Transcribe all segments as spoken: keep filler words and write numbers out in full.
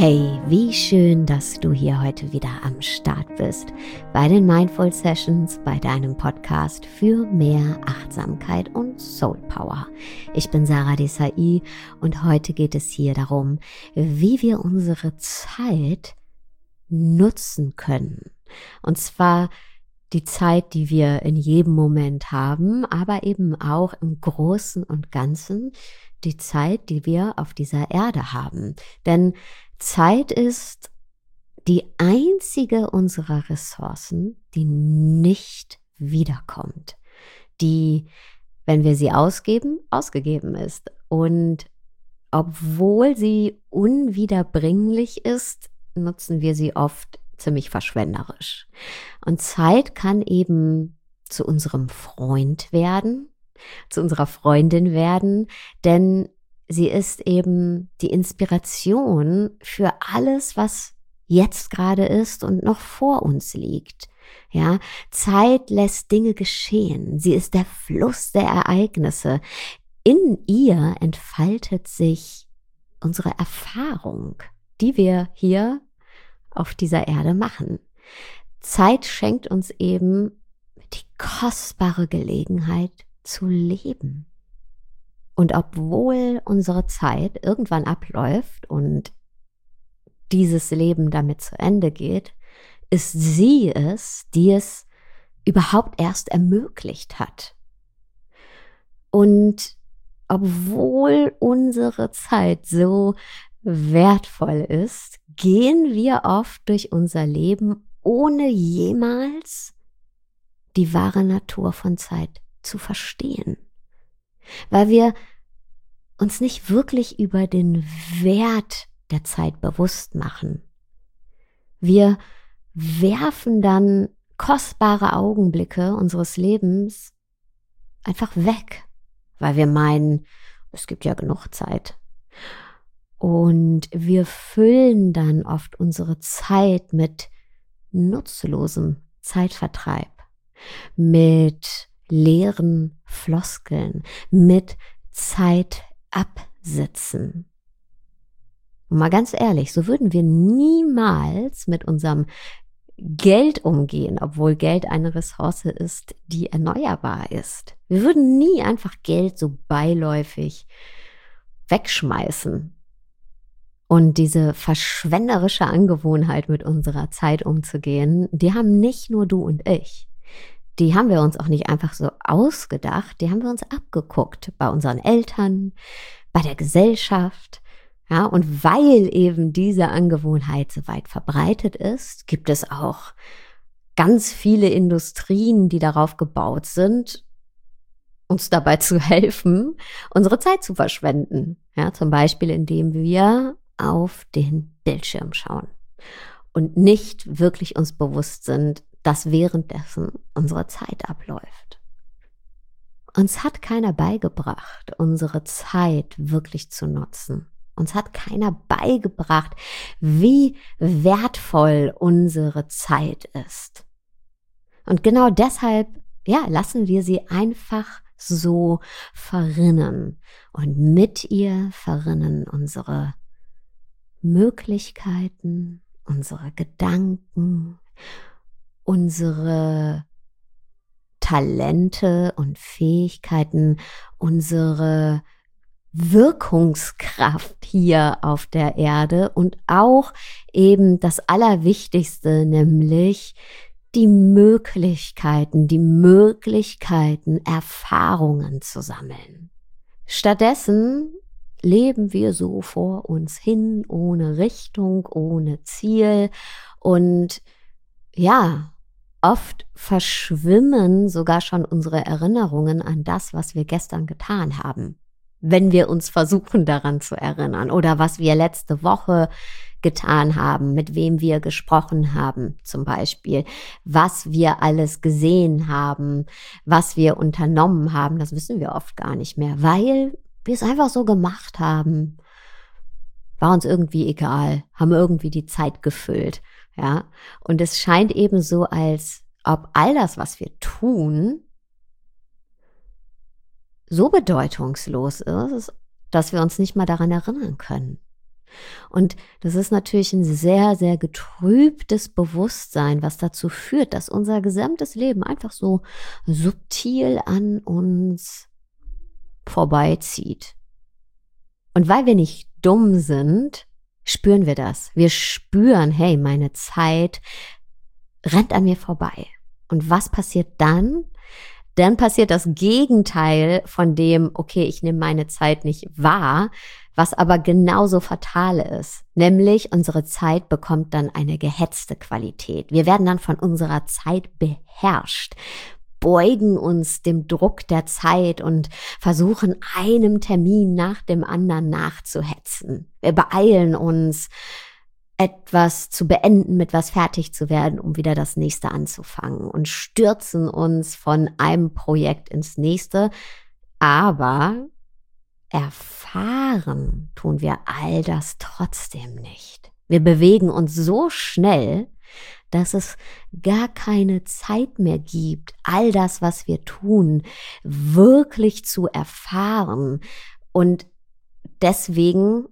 Hey, wie schön, dass du hier heute wieder am Start bist bei den Mindful Sessions, bei deinem Podcast für mehr Achtsamkeit und Soul Power. Ich bin Sarah Desai und heute geht es hier darum, wie wir unsere Zeit nutzen können. Und zwar die Zeit, die wir in jedem Moment haben, aber eben auch im Großen und Ganzen die Zeit, die wir auf dieser Erde haben. Denn Zeit ist die einzige unserer Ressourcen, die nicht wiederkommt, die, wenn wir sie ausgeben, ausgegeben ist. Und obwohl sie unwiederbringlich ist, nutzen wir sie oft ziemlich verschwenderisch. Und Zeit kann eben zu unserem Freund werden, zu unserer Freundin werden, denn sie ist eben die Inspiration für alles, was jetzt gerade ist und noch vor uns liegt. Ja, Zeit lässt Dinge geschehen. Sie ist der Fluss der Ereignisse. In ihr entfaltet sich unsere Erfahrung, die wir hier auf dieser Erde machen. Zeit schenkt uns eben die kostbare Gelegenheit zu leben. Und obwohl unsere Zeit irgendwann abläuft und dieses Leben damit zu Ende geht, ist sie es, die es überhaupt erst ermöglicht hat. Und obwohl unsere Zeit so wertvoll ist, gehen wir oft durch unser Leben, ohne jemals die wahre Natur von Zeit zu verstehen. Weil wir uns nicht wirklich über den Wert der Zeit bewusst machen. Wir werfen dann kostbare Augenblicke unseres Lebens einfach weg, weil wir meinen, es gibt ja genug Zeit. Und wir füllen dann oft unsere Zeit mit nutzlosem Zeitvertreib, mit leeren Floskeln, mit Zeit absitzen. Und mal ganz ehrlich, so würden wir niemals mit unserem Geld umgehen, obwohl Geld eine Ressource ist, die erneuerbar ist. Wir würden nie einfach Geld so beiläufig wegschmeißen. Und diese verschwenderische Angewohnheit, mit unserer Zeit umzugehen, die haben nicht nur du und ich. Die haben wir uns auch nicht einfach so ausgedacht, die haben wir uns abgeguckt bei unseren Eltern, bei der Gesellschaft. Ja, und weil eben diese Angewohnheit so weit verbreitet ist, gibt es auch ganz viele Industrien, die darauf gebaut sind, uns dabei zu helfen, unsere Zeit zu verschwenden. Ja, zum Beispiel, indem wir auf den Bildschirm schauen und nicht wirklich uns bewusst sind, dass währenddessen unsere Zeit abläuft. Uns hat keiner beigebracht, unsere Zeit wirklich zu nutzen. Uns hat keiner beigebracht, wie wertvoll unsere Zeit ist. Und genau deshalb, ja, lassen wir sie einfach so verrinnen. Und mit ihr verrinnen unsere Möglichkeiten, unsere Gedanken, unsere Talente und Fähigkeiten, unsere Wirkungskraft hier auf der Erde und auch eben das Allerwichtigste, nämlich die Möglichkeiten, die Möglichkeiten, Erfahrungen zu sammeln. Stattdessen leben wir so vor uns hin, ohne Richtung, ohne Ziel und ja, oft verschwimmen sogar schon unsere Erinnerungen an das, was wir gestern getan haben, wenn wir uns versuchen daran zu erinnern oder was wir letzte Woche getan haben, mit wem wir gesprochen haben zum Beispiel, was wir alles gesehen haben, was wir unternommen haben, das wissen wir oft gar nicht mehr, weil wir es einfach so gemacht haben. War uns irgendwie egal, haben irgendwie die Zeit gefüllt. Ja, und es scheint eben so, als ob all das, was wir tun, so bedeutungslos ist, dass wir uns nicht mal daran erinnern können. Und das ist natürlich ein sehr, sehr getrübtes Bewusstsein, was dazu führt, dass unser gesamtes Leben einfach so subtil an uns vorbeizieht. Und weil wir nicht dumm sind, spüren wir das. Wir spüren, hey, meine Zeit rennt an mir vorbei. Und was passiert dann? Dann passiert das Gegenteil von dem, okay, ich nehme meine Zeit nicht wahr, was aber genauso fatal ist. Nämlich unsere Zeit bekommt dann eine gehetzte Qualität. Wir werden dann von unserer Zeit beherrscht, beugen uns dem Druck der Zeit und versuchen, einem Termin nach dem anderen nachzuhetzen. Wir beeilen uns, etwas zu beenden, mit was fertig zu werden, um wieder das nächste anzufangen und stürzen uns von einem Projekt ins nächste. Aber erfahren tun wir all das trotzdem nicht. Wir bewegen uns so schnell, dass es gar keine Zeit mehr gibt, all das, was wir tun, wirklich zu erfahren. Und deswegen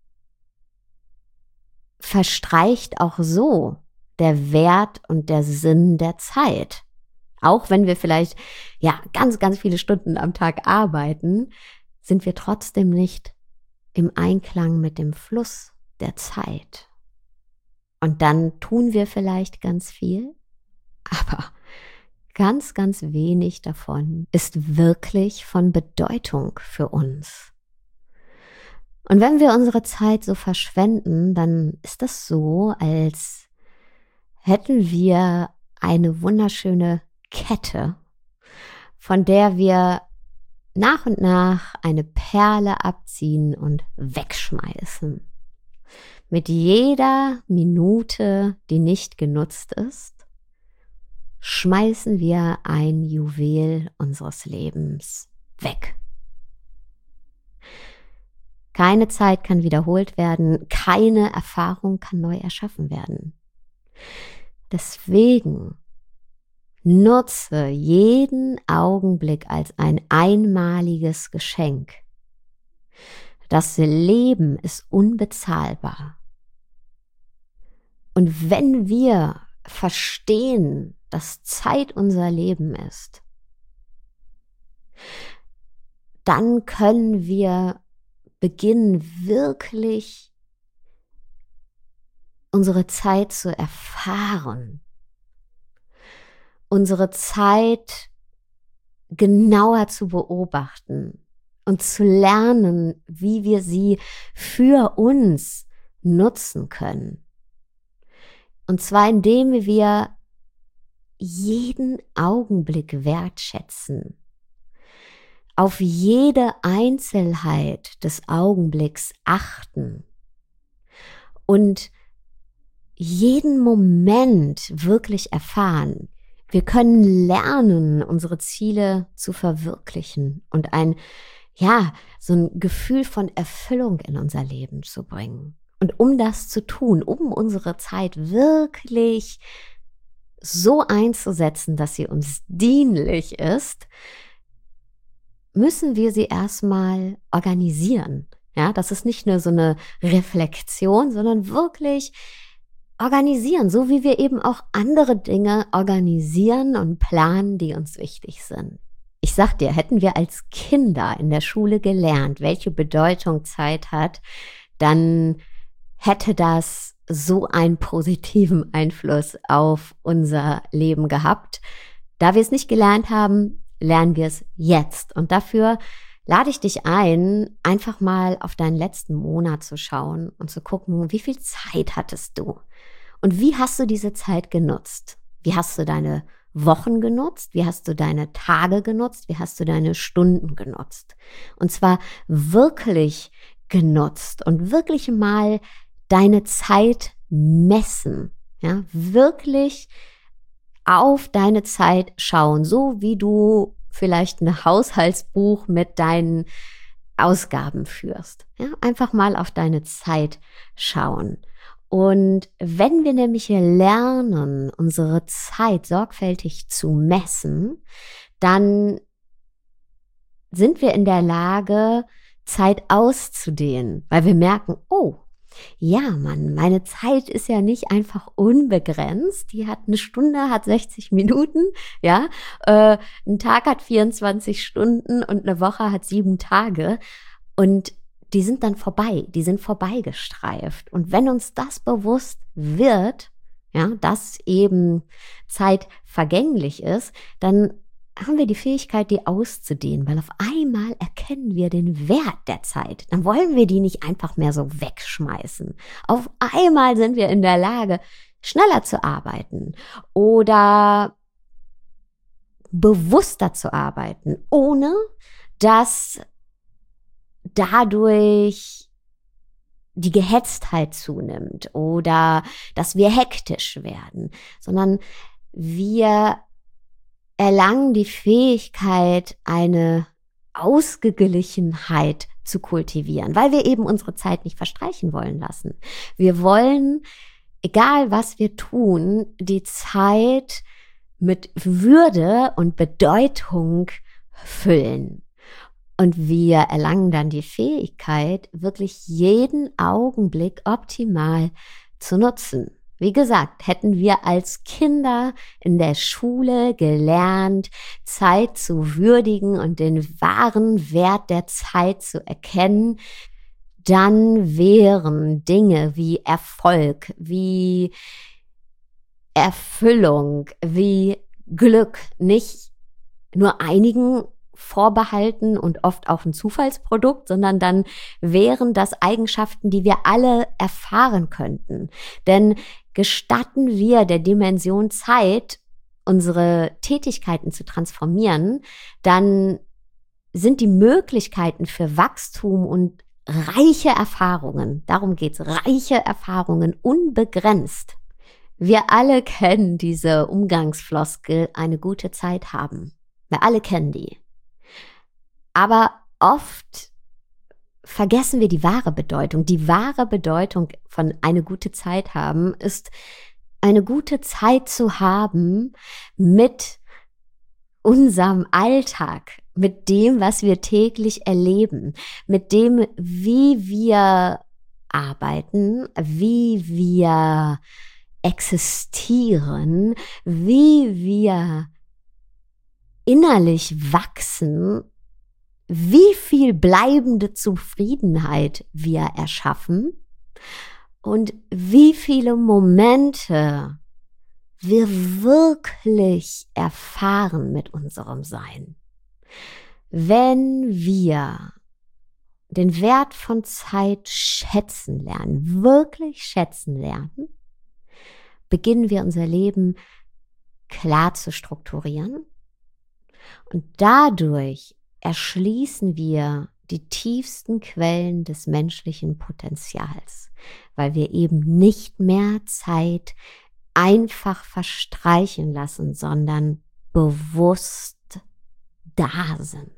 verstreicht auch so der Wert und der Sinn der Zeit. Auch wenn wir vielleicht ja ganz, ganz viele Stunden am Tag arbeiten, sind wir trotzdem nicht im Einklang mit dem Fluss der Zeit. Und dann tun wir vielleicht ganz viel, aber ganz, ganz wenig davon ist wirklich von Bedeutung für uns. Und wenn wir unsere Zeit so verschwenden, dann ist das so, als hätten wir eine wunderschöne Kette, von der wir nach und nach eine Perle abziehen und wegschmeißen. Mit jeder Minute, die nicht genutzt ist, schmeißen wir ein Juwel unseres Lebens weg. Keine Zeit kann wiederholt werden, keine Erfahrung kann neu erschaffen werden. Deswegen nutze jeden Augenblick als ein einmaliges Geschenk. Das Leben ist unbezahlbar. Und wenn wir verstehen, dass Zeit unser Leben ist, dann können wir beginnen, wirklich unsere Zeit zu erfahren, unsere Zeit genauer zu beobachten und zu lernen, wie wir sie für uns nutzen können. Und zwar indem wir jeden Augenblick wertschätzen, auf jede Einzelheit des Augenblicks achten und jeden Moment wirklich erfahren. Wir können lernen, unsere Ziele zu verwirklichen und ein, ja, so ein Gefühl von Erfüllung in unser Leben zu bringen. Und um das zu tun, um unsere Zeit wirklich so einzusetzen, dass sie uns dienlich ist, müssen wir sie erstmal organisieren. Ja, das ist nicht nur so eine Reflexion, sondern wirklich organisieren, so wie wir eben auch andere Dinge organisieren und planen, die uns wichtig sind. Ich sag dir, hätten wir als Kinder in der Schule gelernt, welche Bedeutung Zeit hat, dann hätte das so einen positiven Einfluss auf unser Leben gehabt. Da wir es nicht gelernt haben, lernen wir es jetzt. Und dafür lade ich dich ein, einfach mal auf deinen letzten Monat zu schauen und zu gucken, wie viel Zeit hattest du? Und wie hast du diese Zeit genutzt? Wie hast du deine Wochen genutzt? Wie hast du deine Tage genutzt? Wie hast du deine Stunden genutzt? Und zwar wirklich genutzt und wirklich mal deine Zeit messen. Ja, wirklich auf deine Zeit schauen, so wie du vielleicht ein Haushaltsbuch mit deinen Ausgaben führst. Ja, einfach mal auf deine Zeit schauen. Und wenn wir nämlich lernen, unsere Zeit sorgfältig zu messen, dann sind wir in der Lage, Zeit auszudehnen, weil wir merken, oh, Ja, Mann, meine Zeit ist ja nicht einfach unbegrenzt. Die hat eine Stunde, hat sechzig Minuten, ja. Äh, ein Tag hat vierundzwanzig Stunden und eine Woche hat sieben Tage. Und die sind dann vorbei, die sind vorbeigestreift. Und wenn uns das bewusst wird, ja, dass eben Zeit vergänglich ist, dann haben wir die Fähigkeit, die auszudehnen, weil auf einmal erkennen wir den Wert der Zeit. Dann wollen wir die nicht einfach mehr so wegschmeißen. Auf einmal sind wir in der Lage, schneller zu arbeiten oder bewusster zu arbeiten, ohne dass dadurch die Gehetztheit zunimmt oder dass wir hektisch werden, sondern wir erlangen die Fähigkeit, eine Ausgeglichenheit zu kultivieren, weil wir eben unsere Zeit nicht verstreichen wollen lassen. Wir wollen, egal was wir tun, die Zeit mit Würde und Bedeutung füllen. Und wir erlangen dann die Fähigkeit, wirklich jeden Augenblick optimal zu nutzen. Wie gesagt, hätten wir als Kinder in der Schule gelernt, Zeit zu würdigen und den wahren Wert der Zeit zu erkennen, dann wären Dinge wie Erfolg, wie Erfüllung, wie Glück nicht nur einigen vorbehalten und oft auch ein Zufallsprodukt, sondern dann wären das Eigenschaften, die wir alle erfahren könnten. Denn gestatten wir der Dimension Zeit, unsere Tätigkeiten zu transformieren, dann sind die Möglichkeiten für Wachstum und reiche Erfahrungen, darum geht's, reiche Erfahrungen unbegrenzt. Wir alle kennen diese Umgangsfloskel, eine gute Zeit haben. Wir alle kennen die. Aber oft vergessen wir die wahre Bedeutung. Die wahre Bedeutung von eine gute Zeit haben ist, eine gute Zeit zu haben mit unserem Alltag, mit dem, was wir täglich erleben, mit dem, wie wir arbeiten, wie wir existieren, wie wir innerlich wachsen, wie viel bleibende Zufriedenheit wir erschaffen und wie viele Momente wir wirklich erfahren mit unserem Sein. Wenn wir den Wert von Zeit schätzen lernen, wirklich schätzen lernen, beginnen wir unser Leben klar zu strukturieren und dadurch erschließen wir die tiefsten Quellen des menschlichen Potenzials, weil wir eben nicht mehr Zeit einfach verstreichen lassen, sondern bewusst da sind.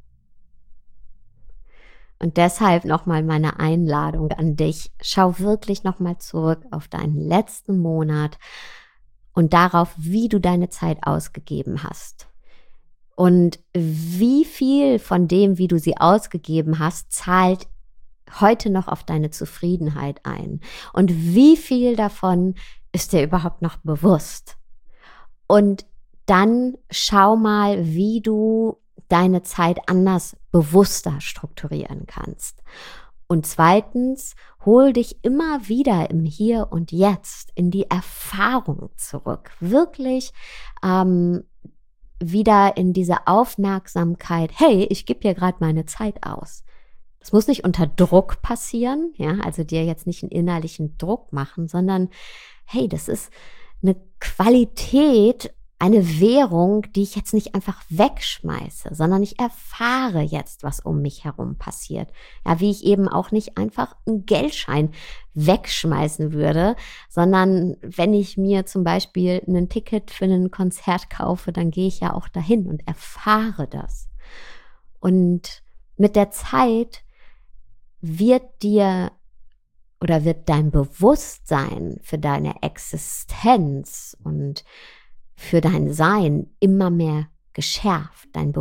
Und deshalb nochmal meine Einladung an dich. Schau wirklich nochmal zurück auf deinen letzten Monat und darauf, wie du deine Zeit ausgegeben hast. Und wie viel von dem, wie du sie ausgegeben hast, zahlt heute noch auf deine Zufriedenheit ein? Und wie viel davon ist dir überhaupt noch bewusst? Und dann schau mal, wie du deine Zeit anders, bewusster strukturieren kannst. Und zweitens, hol dich immer wieder im Hier und Jetzt in die Erfahrung zurück. Wirklich ähm, wieder in diese Aufmerksamkeit, hey, ich gebe hier gerade meine Zeit aus. Das muss nicht unter Druck passieren, ja, also dir jetzt nicht einen innerlichen Druck machen, sondern hey, das ist eine Qualität, eine Währung, die ich jetzt nicht einfach wegschmeiße, sondern ich erfahre jetzt, was um mich herum passiert. Ja, wie ich eben auch nicht einfach einen Geldschein wegschmeißen würde, sondern wenn ich mir zum Beispiel ein Ticket für ein Konzert kaufe, dann gehe ich ja auch dahin und erfahre das. Und mit der Zeit wird dir oder wird dein Bewusstsein für deine Existenz und für dein Sein immer mehr geschärft, dein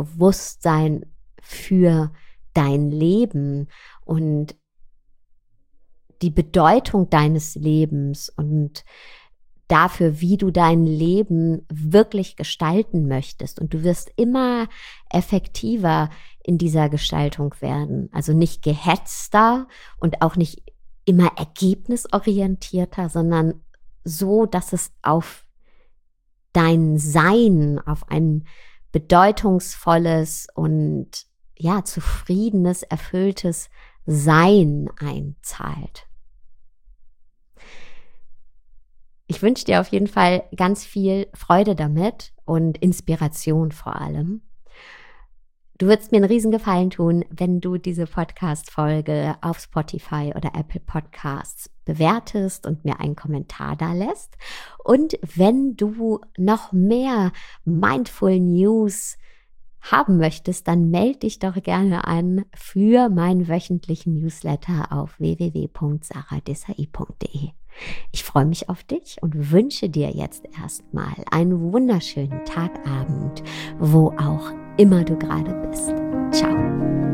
Bewusstsein für dein Leben und die Bedeutung deines Lebens und dafür, wie du dein Leben wirklich gestalten möchtest. Und du wirst immer effektiver in dieser Gestaltung werden. Also nicht gehetzter und auch nicht immer ergebnisorientierter, sondern so, dass es auf dein Sein, auf ein bedeutungsvolles und ja, zufriedenes, erfülltes Sein einzahlt. Ich wünsche dir auf jeden Fall ganz viel Freude damit und Inspiration vor allem. Du würdest mir einen Riesengefallen tun, wenn du diese Podcast-Folge auf Spotify oder Apple Podcasts bewertest und mir einen Kommentar da lässt. Und wenn du noch mehr Mindful News haben möchtest, dann melde dich doch gerne an für meinen wöchentlichen Newsletter auf w w w punkt sarah desai punkt d e. Ich freue mich auf dich und wünsche dir jetzt erstmal einen wunderschönen Tagabend, wo auch immer du gerade bist. Ciao.